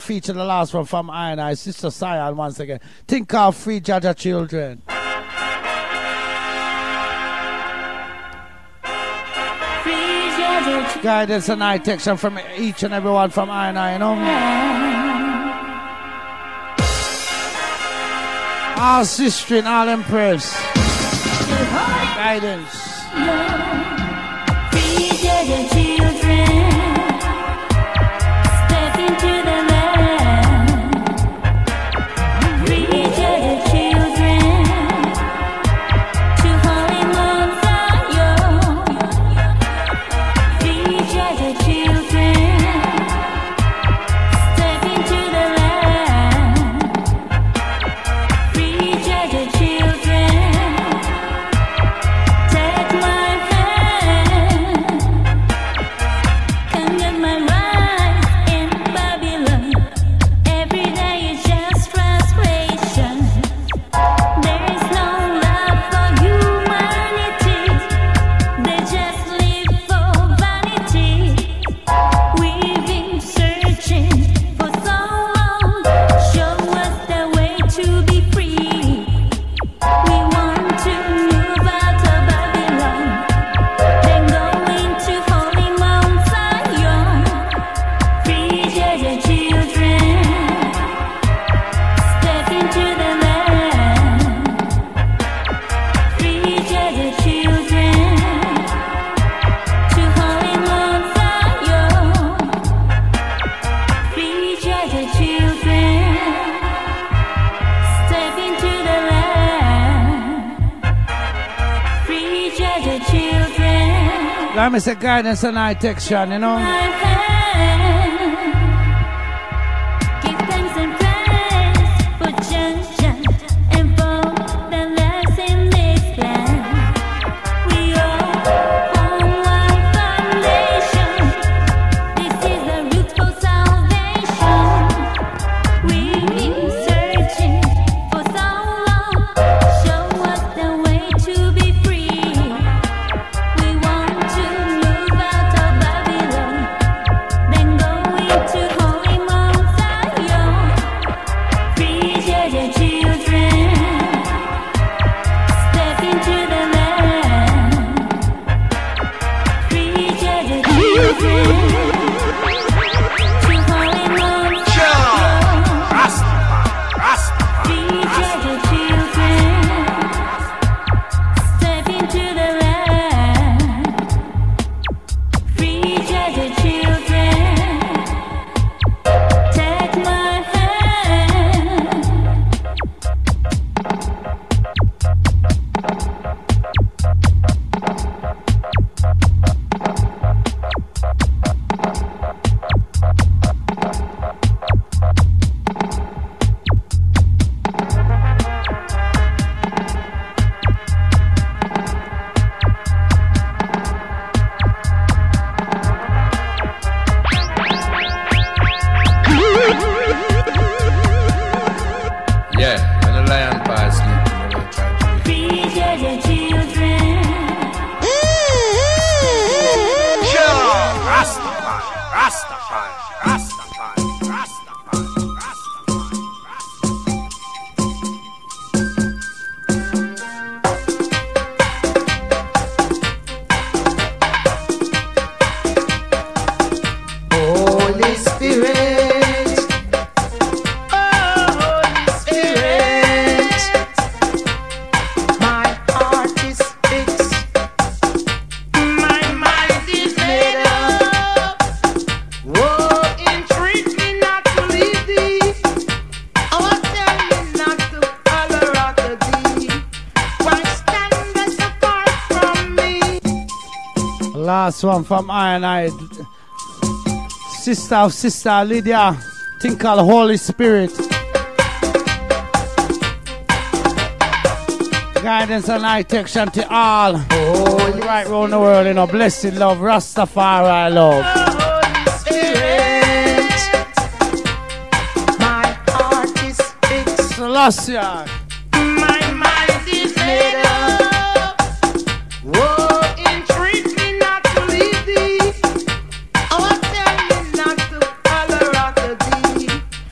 feature the last one from I, Sister Sion once again. Think of Free Jaja Children. Guidance and night action from each and every one from I, you know. All sister and all empress. Guidance. Free Jaja children. Step into the land. Free Jaja children. To holy Mount Zion. Free Jaja children. Step into the land. Free Jaja children. Take my hand. Come get my rights in Babylon. Every day is just frustration. There is no love for humanity. They just live for vanity. We've been searching for so long. Show us the way to be free. We want to move out of Babylon. Then go into holy Mount Zion. Free Jaja children. Step into the land. Free Jaja children. To holy Mount Zion. Free Jaja children. Step into the land. Free Jaja children. Let me say guidance and night action, you know. My hand. Give thanks and praise for Jaja and for the lives in this land. We all form one foundation. This is the root for salvation. We've been searching for so long. Show us the way to be free. We want to move out of Babylon. Then go into holy Mount Zion. Free Jaja children. Step into the land. Free Jaja children. To holy Mount Zion. Free Jaja children. Step into the land. Free Jaja children. Take my hand. Yeah, when the lion pass sleep, you know what I'm trying to do. Free Jaja children. Holy Spirit, Holy Spirit, my heart is fixed, my mind is made up. Oh, entreat me not to leave thee. Oh, tell me not to follow after thee. Why standest apart from me? Last one from I, Sister of Sister Lydia. Think called Holy Spirit. Guidance and night action to all. Right round the world, you know. Blessed love, Rastafari love. Holy Spirit, my heart is fixed, Selassie. my mind is made up. Oh, entreat me not to leave thee. Oh, tell me not to follow after thee.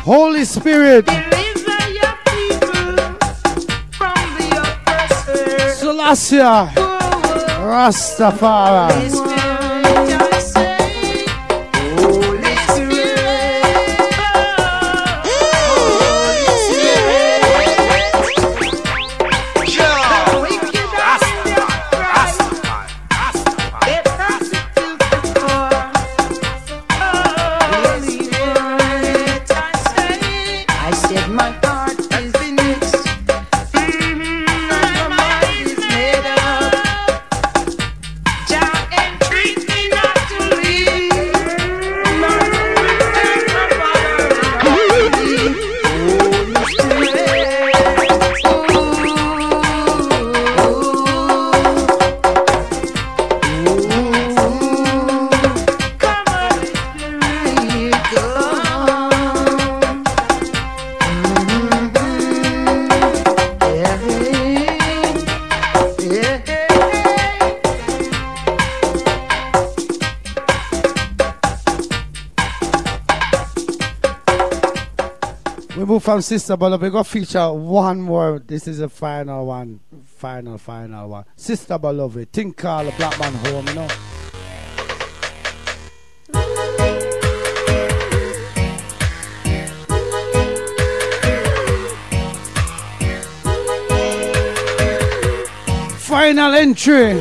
Holy Spirit. Deliver your people from the oppressor. Selassie. Rastafari. Holy Spirit, I say, Holy Spirit, Holy Spirit. The wicked are still crying. They persecute the poor. Holy Spirit, I said my heart is finished. My mind is made up. Jah entreat me not to leave. Lord, take my father around me. Holy Spirit, come on, Spirit, We move from Sister Bella. We go feature one more. This is the final one. Final one. Sister Beloved. Think call the black man home, you know. Final entry.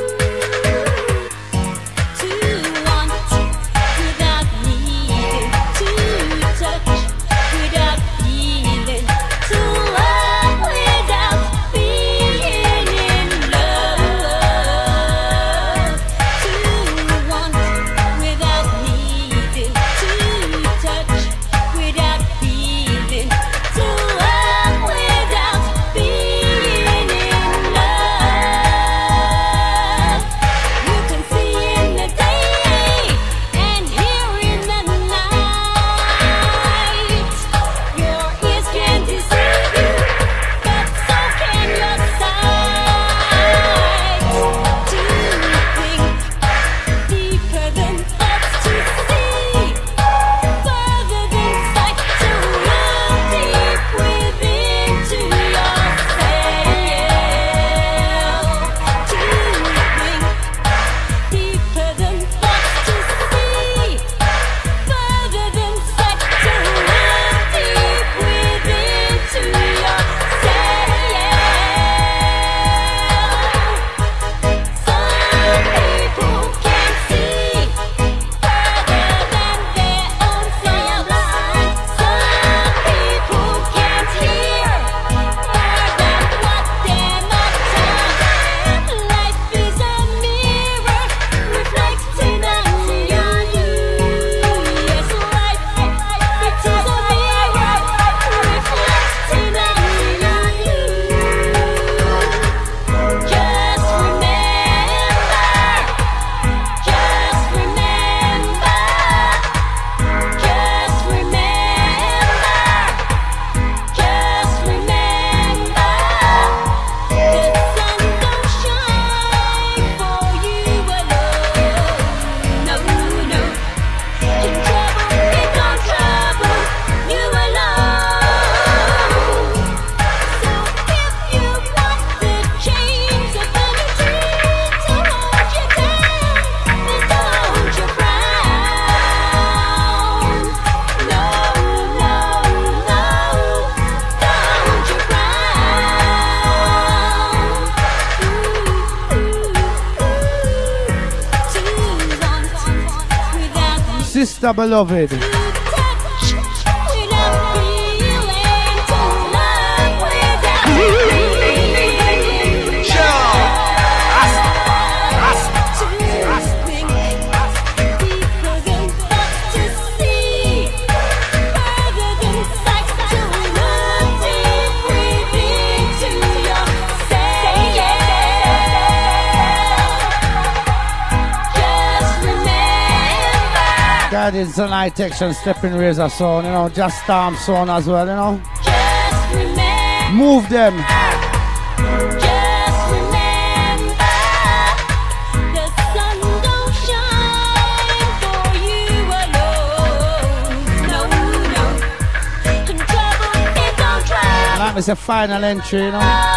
Sister Beloved. Guardians tonight, action, stepping razor sound, you know, just storm sound as well, you know. Move them. It's a final entry, you know.